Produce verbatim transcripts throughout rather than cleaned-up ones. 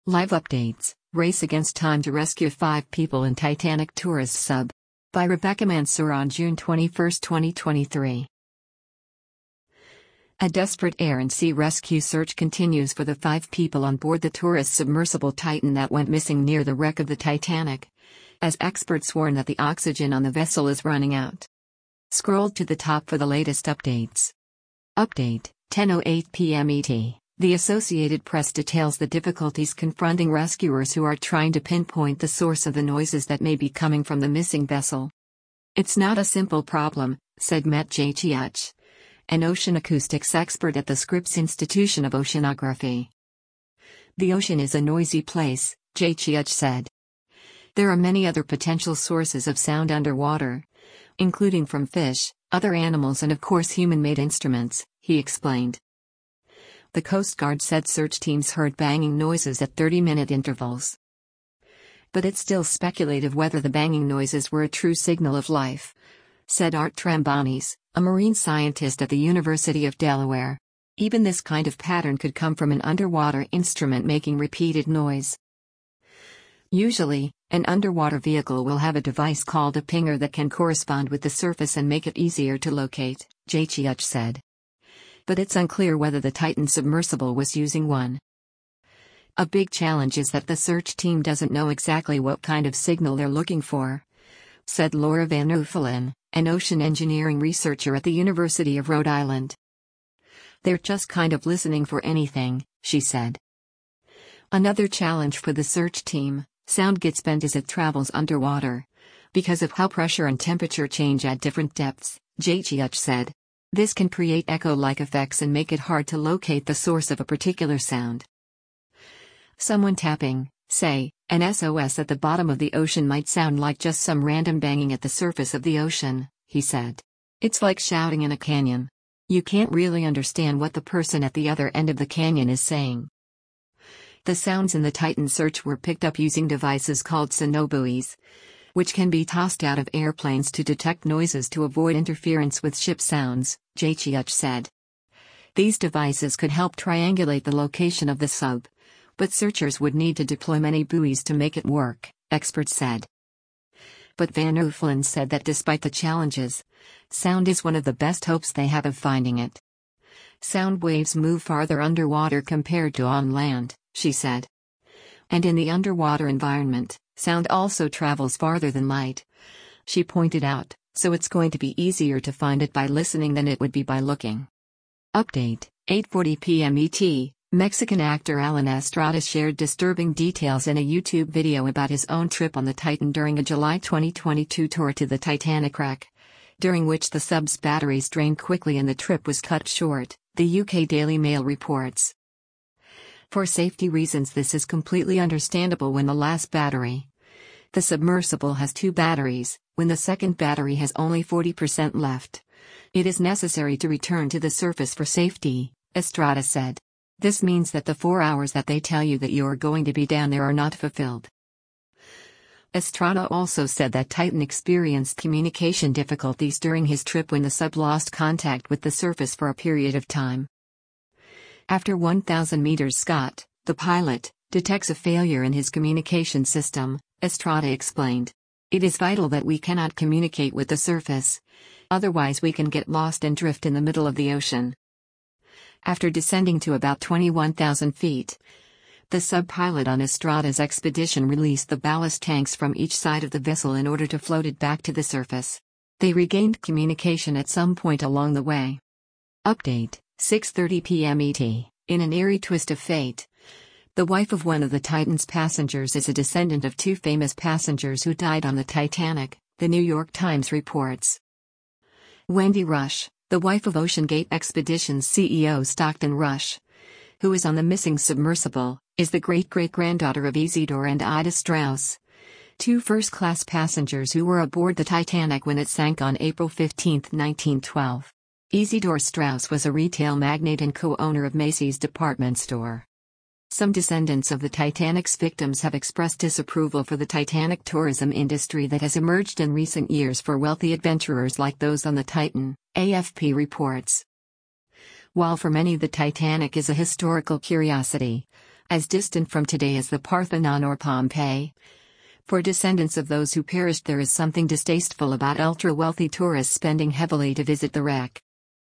Live updates: Race against time to rescue five people in Titanic tourist sub. By Rebecca Mansour on June twenty-first, twenty twenty-three. A desperate air and sea rescue search continues for the five people on board the tourist submersible Titan that went missing near the wreck of the Titanic, as experts warn that the oxygen on the vessel is running out. Scroll to the top for the latest updates. Update: ten oh eight p m E T. The Associated Press details the difficulties confronting rescuers who are trying to pinpoint the source of the noises that may be coming from the missing vessel. "It's not a simple problem," said Met Jaychiuch, an ocean acoustics expert at the Scripps Institution of Oceanography. "The ocean is a noisy place," Jaychiuch said. "There are many other potential sources of sound underwater, including from fish, other animals and of course human-made instruments," he explained. The Coast Guard said search teams heard banging noises at thirty-minute intervals. But it's still speculative whether the banging noises were a true signal of life, said Art Trambonis, a marine scientist at the University of Delaware. Even this kind of pattern could come from an underwater instrument making repeated noise. Usually, an underwater vehicle will have a device called a pinger that can correspond with the surface and make it easier to locate, Jaychiuch said. But it's unclear whether the Titan submersible was using one. "A big challenge is that the search team doesn't know exactly what kind of signal they're looking for," said Laura Van Uffelen, an ocean engineering researcher at the University of Rhode Island. "They're just kind of listening for anything," she said. Another challenge for the search team: sound gets bent as it travels underwater, because of how pressure and temperature change at different depths, Jaychiuch said. This can create echo-like effects and make it hard to locate the source of a particular sound. Someone tapping, say, an S O S at the bottom of the ocean might sound like just some random banging at the surface of the ocean, he said. It's like shouting in a canyon. You can't really understand what the person at the other end of the canyon is saying. The sounds in the Titan search were picked up using devices called sonobuoys, which can be tossed out of airplanes to detect noises to avoid interference with ship sounds, Jaychiuch said. These devices could help triangulate the location of the sub, but searchers would need to deploy many buoys to make it work, experts said. But Van Uffelen said that despite the challenges, sound is one of the best hopes they have of finding it. Sound waves move farther underwater compared to on land, she said. And in the underwater environment, sound also travels farther than light, she pointed out, so it's going to be easier to find it by listening than it would be by looking. Update: eight forty p m E T. Mexican actor Alan Estrada shared disturbing details in a YouTube video about his own trip on the Titan during a July twenty twenty-two tour to the Titanic wreck, during which the sub's batteries drained quickly and the trip was cut short, the U K Daily Mail reports. For safety reasons, this is completely understandable. When the last battery, the submersible has two batteries, when the second battery has only forty percent left, it is necessary to return to the surface for safety, Estrada said. This means that the four hours that they tell you that you're going to be down there are not fulfilled. Estrada also said that Titan experienced communication difficulties during his trip when the sub lost contact with the surface for a period of time. After one thousand meters, Scott, the pilot, detects a failure in his communication system, Estrada explained. It is vital that we cannot communicate with the surface, otherwise we can get lost and drift in the middle of the ocean. After descending to about twenty-one thousand feet, the sub-pilot on Estrada's expedition released the ballast tanks from each side of the vessel in order to float it back to the surface. They regained communication at some point along the way. Update: six thirty p m E T. In an eerie twist of fate, the wife of one of the Titan's passengers is a descendant of two famous passengers who died on the Titanic, the New York Times reports. Wendy Rush, the wife of OceanGate Expeditions C E O Stockton Rush, who is on the missing submersible, is the great-great-granddaughter of Isidore and Ida Strauss, two first-class passengers who were aboard the Titanic when it sank on April fifteenth, nineteen twelve. Isidore Strauss was a retail magnate and co-owner of Macy's department store. Some descendants of the Titanic's victims have expressed disapproval for the Titanic tourism industry that has emerged in recent years for wealthy adventurers like those on the Titan, A F P reports. While for many the Titanic is a historical curiosity, as distant from today as the Parthenon or Pompeii. For descendants of those who perished, there is something distasteful about ultra-wealthy tourists spending heavily to visit the wreck.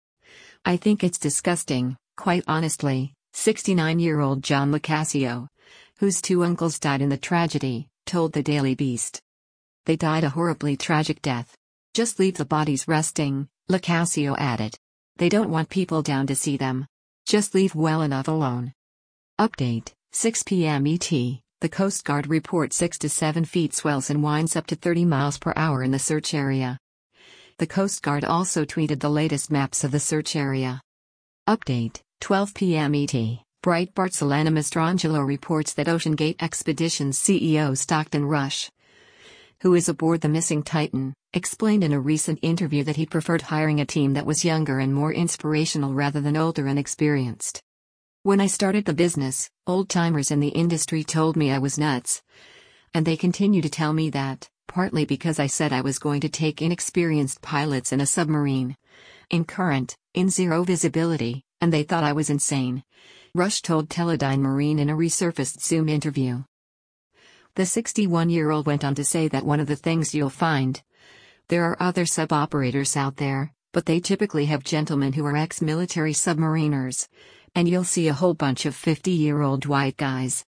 I think it's disgusting, quite honestly, sixty-nine-year-old John LoCascio, whose two uncles died in the tragedy, told the Daily Beast. They died a horribly tragic death. Just leave the bodies resting, LoCascio added. They don't want people down to see them. Just leave well enough alone. Update, six p m E T, the Coast Guard reports six to seven feet swells and winds up to thirty miles per hour in the search area. The Coast Guard also tweeted the latest maps of the search area. Update, twelve p m E T, Breitbart Elena Mastrangelo reports that OceanGate Expeditions C E O Stockton Rush, who is aboard the missing Titan, explained in a recent interview that he preferred hiring a team that was younger and more inspirational rather than older and experienced. When I started the business, old-timers in the industry told me I was nuts. And they continue to tell me that, partly because I said I was going to take inexperienced pilots in a submarine, in current, in zero visibility, and they thought I was insane, Rush told Teledyne Marine in a resurfaced Zoom interview. The sixty-one-year-old went on to say that one of the things you'll find, there are other sub-operators out there, but they typically have gentlemen who are ex-military submariners, and you'll see a whole bunch of fifty-year-old white guys.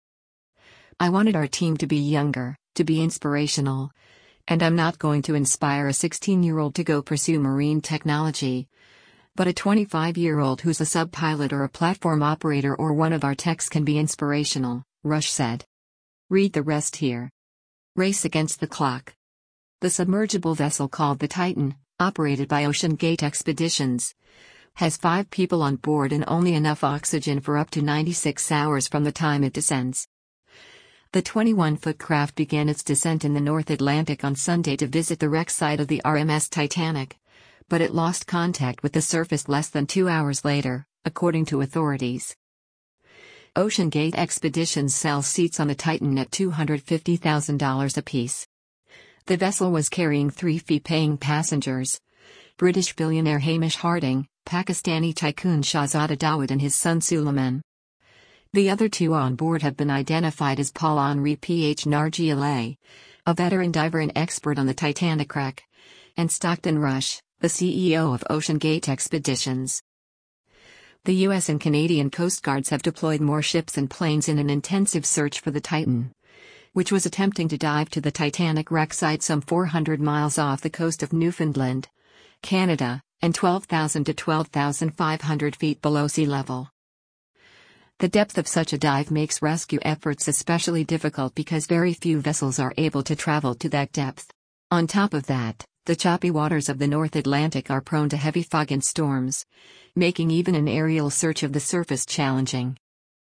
I wanted our team to be younger, to be inspirational, and I'm not going to inspire a sixteen-year-old to go pursue marine technology, but a twenty-five-year-old who's a sub-pilot or a platform operator or one of our techs can be inspirational, Rush said. Read the rest here. Race against the clock. The submergible vessel called the Titan, operated by OceanGate Expeditions, has five people on board and only enough oxygen for up to ninety-six hours from the time it descends. The twenty-one-foot craft began its descent in the North Atlantic on Sunday to visit the wreck site of the R M S Titanic, but it lost contact with the surface less than two hours later, according to authorities. OceanGate Expeditions sells seats on the Titan at two hundred fifty thousand dollars apiece. The vessel was carrying three fee-paying passengers: British billionaire Hamish Harding, Pakistani tycoon Shahzada Dawood and his son Suleiman. The other two on board have been identified as Paul-Henri P H Nargeolet, a veteran diver and expert on the Titanic wreck, and Stockton Rush, the C E O of OceanGate Expeditions. The U S and Canadian Coast Guards have deployed more ships and planes in an intensive search for the Titan, which was attempting to dive to the Titanic wreck site some four hundred miles off the coast of Newfoundland, Canada, and twelve thousand to twelve thousand five hundred feet below sea level. The depth of such a dive makes rescue efforts especially difficult because very few vessels are able to travel to that depth. On top of that, the choppy waters of the North Atlantic are prone to heavy fog and storms, making even an aerial search of the surface challenging.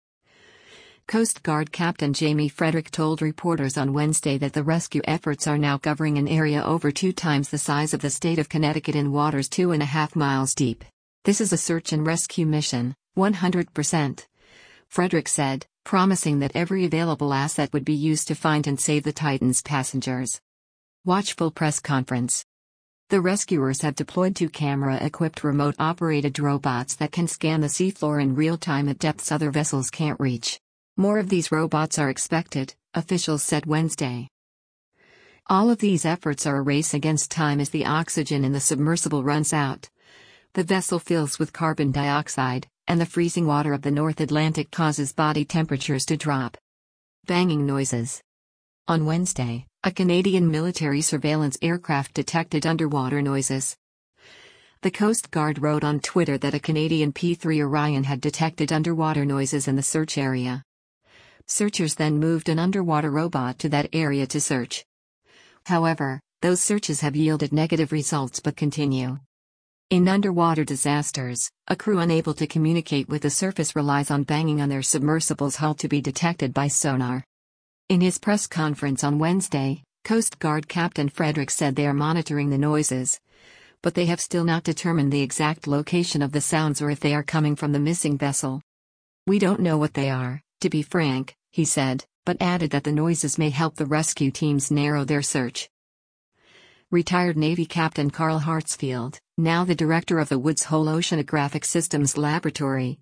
Coast Guard Captain Jamie Frederick told reporters on Wednesday that the rescue efforts are now covering an area over two times the size of the state of Connecticut in waters two and a half miles deep. This is a search and rescue mission, one hundred percent. Frederick said, promising that every available asset would be used to find and save the Titan's passengers. Watch full press conference. The rescuers have deployed two camera-equipped remote-operated robots that can scan the seafloor in real time at depths other vessels can't reach. More of these robots are expected, officials said Wednesday. All of these efforts are a race against time as the oxygen in the submersible runs out. The vessel fills with carbon dioxide, and the freezing water of the North Atlantic causes body temperatures to drop. Banging noises. On Wednesday, a Canadian military surveillance aircraft detected underwater noises. The Coast Guard wrote on Twitter that a Canadian P three Orion had detected underwater noises in the search area. Searchers then moved an underwater robot to that area to search. However, those searches have yielded negative results but continue. In underwater disasters, a crew unable to communicate with the surface relies on banging on their submersible's hull to be detected by sonar. In his press conference on Wednesday, Coast Guard Captain Frederick said they are monitoring the noises, but they have still not determined the exact location of the sounds or if they are coming from the missing vessel. We don't know what they are, to be frank, he said, but added that the noises may help the rescue teams narrow their search. Retired Navy Captain Carl Hartsfield, now the director of the Woods Hole Oceanographic Systems Laboratory,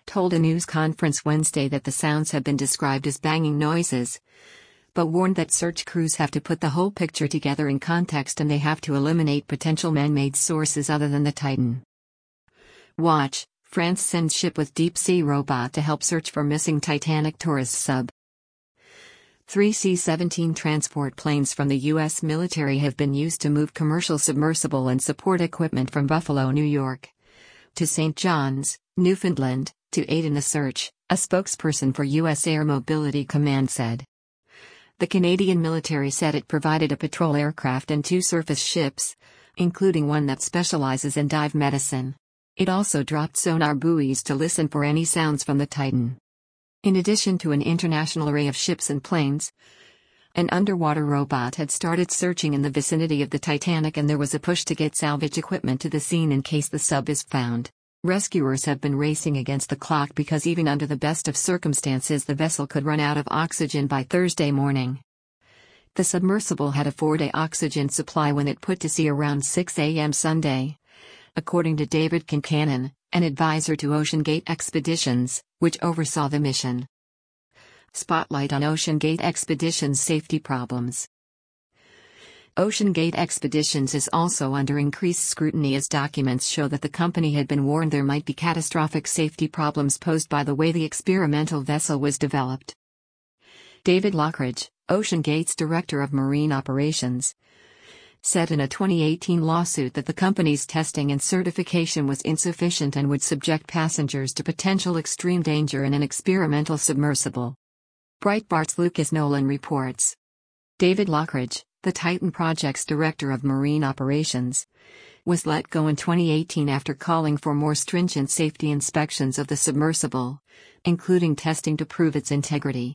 told a news conference Wednesday that the sounds have been described as banging noises, but warned that search crews have to put the whole picture together in context and they have to eliminate potential man-made sources other than the Titan. Watch: France sends ship with deep-sea robot to help search for missing Titanic tourist sub. Three C seventeen transport planes from the U S military have been used to move commercial submersible and support equipment from Buffalo, New York, to Saint John's, Newfoundland, to aid in the search, a spokesperson for U S Air Mobility Command said. The Canadian military said it provided a patrol aircraft and two surface ships, including one that specializes in dive medicine. It also dropped sonar buoys to listen for any sounds from the Titan. In addition to an international array of ships and planes, an underwater robot had started searching in the vicinity of the Titanic, and there was a push to get salvage equipment to the scene in case the sub is found. Rescuers have been racing against the clock because even under the best of circumstances the vessel could run out of oxygen by Thursday morning. The submersible had a four-day oxygen supply when it put to sea around six a m Sunday, according to David Kincannon, an advisor to OceanGate Expeditions, which oversaw the mission. Spotlight on OceanGate Expeditions' safety problems. OceanGate Expeditions is also under increased scrutiny as documents show that the company had been warned there might be catastrophic safety problems posed by the way the experimental vessel was developed. David Lockridge, OceanGate's director of marine operations, said in a twenty eighteen lawsuit that the company's testing and certification was insufficient and would subject passengers to potential extreme danger in an experimental submersible. Breitbart's Lucas Nolan reports. David Lockridge, the Titan Project's director of marine operations, was let go in twenty eighteen after calling for more stringent safety inspections of the submersible, including testing to prove its integrity.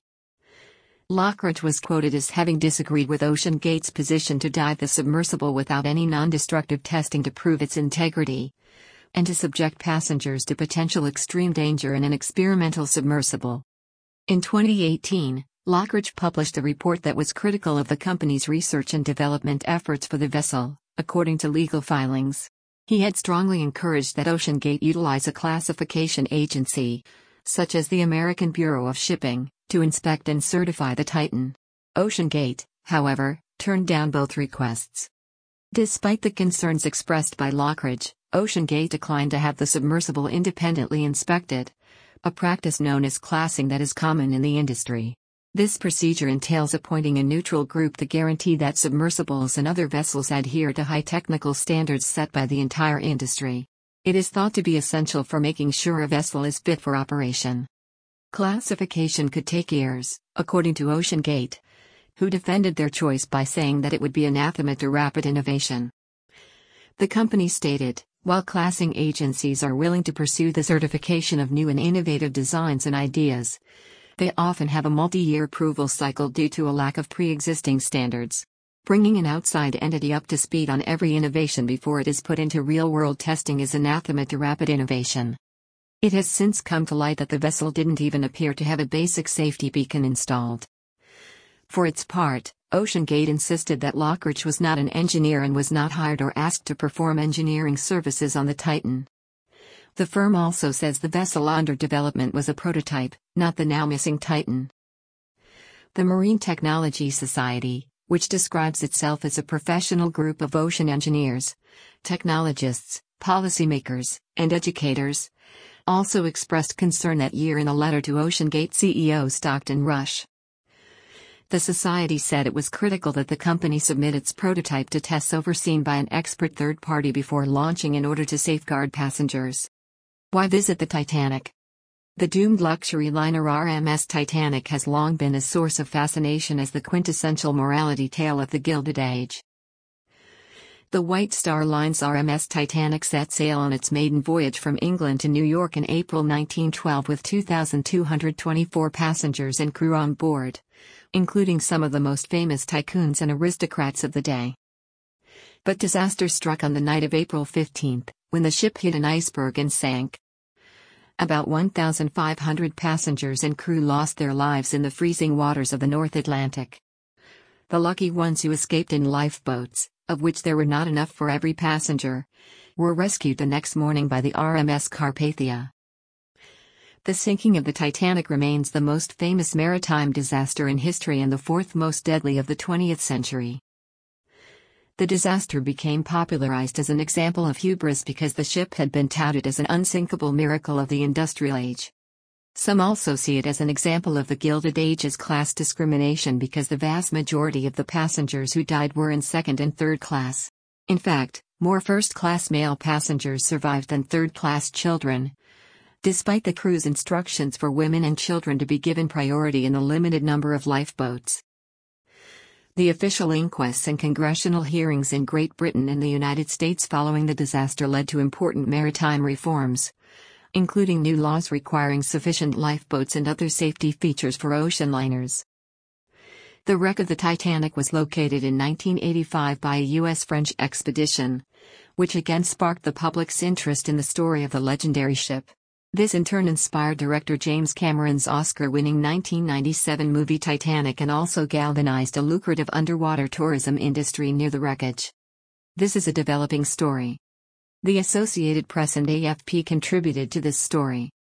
Lockridge was quoted as having disagreed with OceanGate's position to dive the submersible without any non-destructive testing to prove its integrity, and to subject passengers to potential extreme danger in an experimental submersible. In twenty eighteen, Lockridge published a report that was critical of the company's research and development efforts for the vessel, according to legal filings. He had strongly encouraged that OceanGate utilize a classification agency, such as the American Bureau of Shipping, to inspect and certify the Titan. OceanGate, however, turned down both requests. Despite the concerns expressed by Lockridge, OceanGate declined to have the submersible independently inspected, a practice known as classing that is common in the industry. This procedure entails appointing a neutral group to guarantee that submersibles and other vessels adhere to high technical standards set by the entire industry. It is thought to be essential for making sure a vessel is fit for operation. Classification could take years, according to OceanGate, who defended their choice by saying that it would be anathema to rapid innovation. The company stated, while classing agencies are willing to pursue the certification of new and innovative designs and ideas, they often have a multi-year approval cycle due to a lack of pre-existing standards. Bringing an outside entity up to speed on every innovation before it is put into real-world testing is anathema to rapid innovation. It has since come to light that the vessel didn't even appear to have a basic safety beacon installed. For its part, OceanGate insisted that Lockridge was not an engineer and was not hired or asked to perform engineering services on the Titan. The firm also says the vessel under development was a prototype, not the now missing Titan. The Marine Technology Society, which describes itself as a professional group of ocean engineers, technologists, policymakers, and educators, also expressed concern that year in a letter to OceanGate C E O Stockton Rush. The society said it was critical that the company submit its prototype to tests overseen by an expert third party before launching in order to safeguard passengers. Why visit the Titanic? The doomed luxury liner R M S Titanic has long been a source of fascination as the quintessential morality tale of the Gilded Age. The White Star Line's R M S Titanic set sail on its maiden voyage from England to New York in April nineteen twelve with two thousand two hundred twenty-four passengers and crew on board, including some of the most famous tycoons and aristocrats of the day. But disaster struck on the night of April fifteenth, when the ship hit an iceberg and sank. About one thousand five hundred passengers and crew lost their lives in the freezing waters of the North Atlantic. The lucky ones who escaped in lifeboats, of which there were not enough for every passenger, were rescued the next morning by the R M S Carpathia. The sinking of the Titanic remains the most famous maritime disaster in history and the fourth most deadly of the twentieth century. The disaster became popularized as an example of hubris because the ship had been touted as an unsinkable miracle of the industrial age. Some also see it as an example of the Gilded Age's class discrimination because the vast majority of the passengers who died were in second and third class. In fact, more first-class male passengers survived than third-class children, despite the crew's instructions for women and children to be given priority in the limited number of lifeboats. The official inquests and congressional hearings in Great Britain and the United States following the disaster led to important maritime reforms, including new laws requiring sufficient lifeboats and other safety features for ocean liners. The wreck of the Titanic was located in nineteen eighty-five by a U S French expedition, which again sparked the public's interest in the story of the legendary ship. This in turn inspired director James Cameron's Oscar-winning nineteen ninety-seven movie Titanic and also galvanized a lucrative underwater tourism industry near the wreckage. This is a developing story. The Associated Press and A F P contributed to this story.